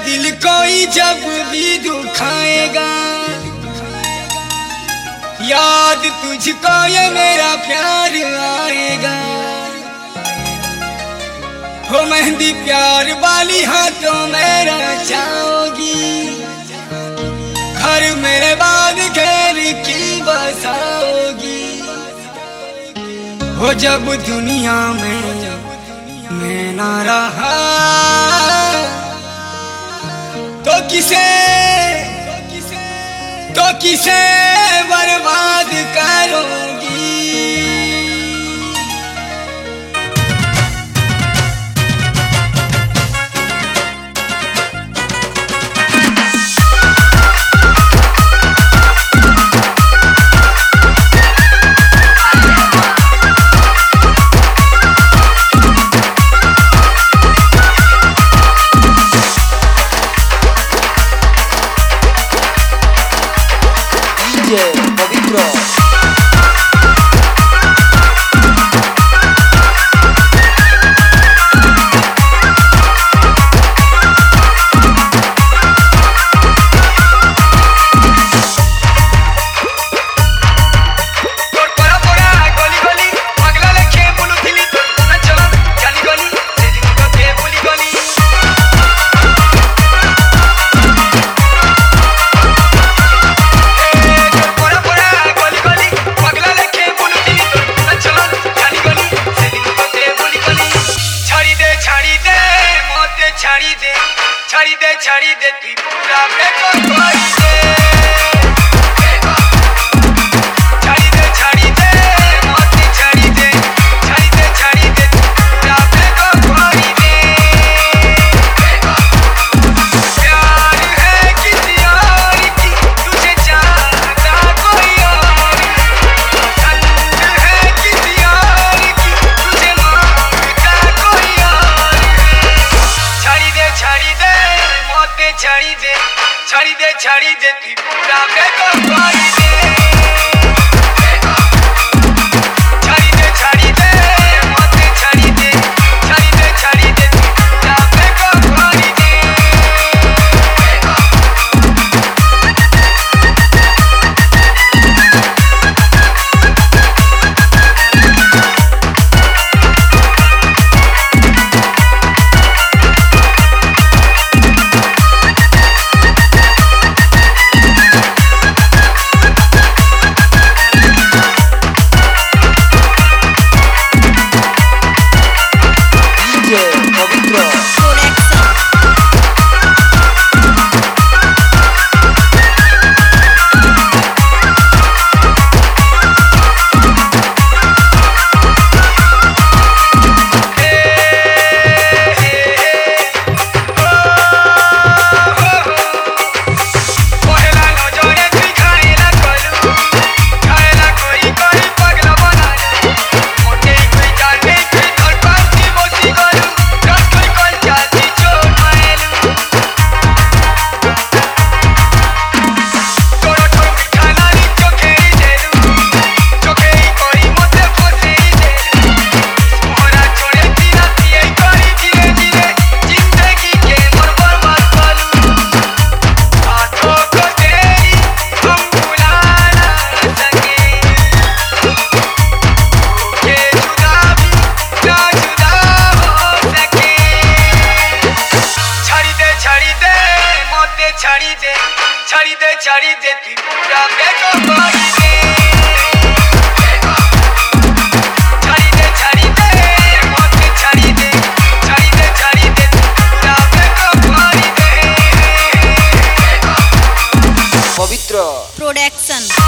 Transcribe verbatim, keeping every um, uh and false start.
दिल कोई जब भी दुखाएगा, याद तुझको ये मेरा प्यार आएगा। हो मेहंदी प्यार वाली हाथों में रचाओगी, घर मेरे बाद घेर की बसाओगी। हो जब दुनिया में मैं ना रहा तो किसे तो किसे बर्बाद करूंगी। पवित्र छाड़ी दे छाड़ी दे छाड़ी दे तू पूरा बेको कोई दे छाड़ी दे छाड़ी दे मोती छाड़ी दे छाड़ी दे छाड़ी दे तू पूरा बेको कोई दे। प्यार है किसी और की तुझे चाहता कोई और, ठंड है किसी और की तुझे मांगता कोई और। छाड़ी दे छाड़ी दे मोते छाड़ी दे छाड़ी दे छाड़ी दे तू पूरा बेको कोई दे छाड़ी दे छाड़ी दे मोते छाड़ी दे छाड़ी दे छाड़ी दे तू पूरा बेको कोई दे। छाड़ी दे छाड़ी दे छाड़ी दे तू पूरा बेको कोई दे छाड़ी दे छाड़ी दे मोते छाड़ी दे छाड़ी दे छाड़ी दे तू पूरा बेको कोई दे। पवित्र प्रोडक्शन।